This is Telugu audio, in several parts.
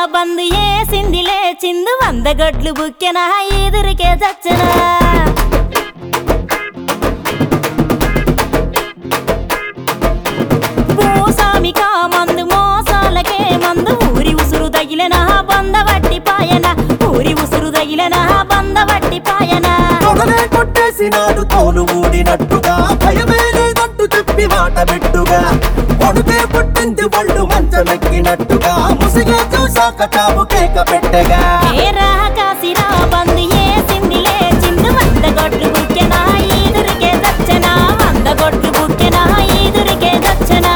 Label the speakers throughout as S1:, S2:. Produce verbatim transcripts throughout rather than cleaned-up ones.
S1: బందు ఏసింది లేచిందు వంద గొడ్లు బుక్కెనా ఎదురికే చచ్చనా భూసామికా మందు మోసాలకే మందు ఊరి ఉసురు తగిలనా బంద వట్టి పాయన ఊరి ఉసురు తగిలనా బంద వట్టి పాయన
S2: కొట్టేసినాడు తోలు ఊడినట్టుగా భయమే లేదంటూ చెప్పి మాట పెట్టుగా కొడుకే పుట్టింది ఒళ్ళు మంచమెక్కినట్టుగా ముసిగే చూసాక చావు కేక పెట్టగా
S1: ఏ రాకాసిరా బందు ఏసింది లేచిందు వంద గొడ్లు బుక్కెనా ఎదురికే చచ్చనా వంద గొడ్లు బుక్కెనా ఎదురికే చచ్చనా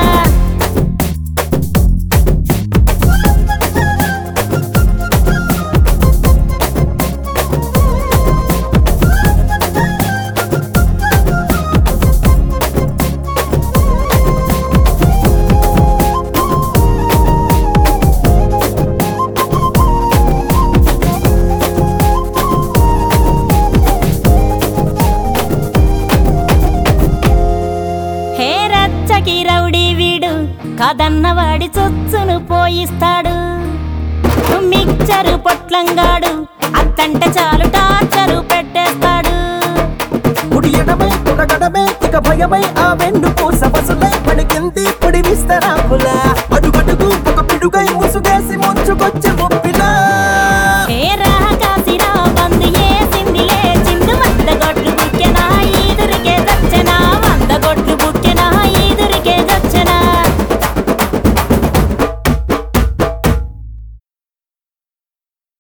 S1: రౌడీ వీడు కదన్నవాడి చొచ్చును పోయిస్తాడు మిక్చరు పొట్లంగాడు అత్తంటే చాలు టార్చరు పెట్టేస్తాడు
S2: కుడి ఎడమై కుడగడమే ఇక భయమై ఆ వెన్ను పూస పసులై పడికింది పొడి విస్తరాకులా అడుగడుగు ఒక పిడుగై ముసుగేసి ముంచుకొచ్చి